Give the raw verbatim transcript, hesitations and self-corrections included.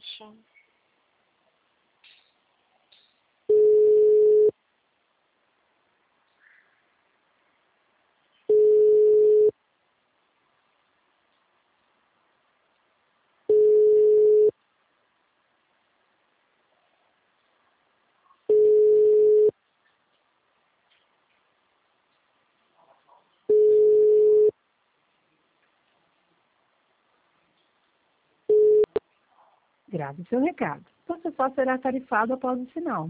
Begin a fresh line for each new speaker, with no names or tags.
Grave seu recado. Você só será tarifado após o sinal.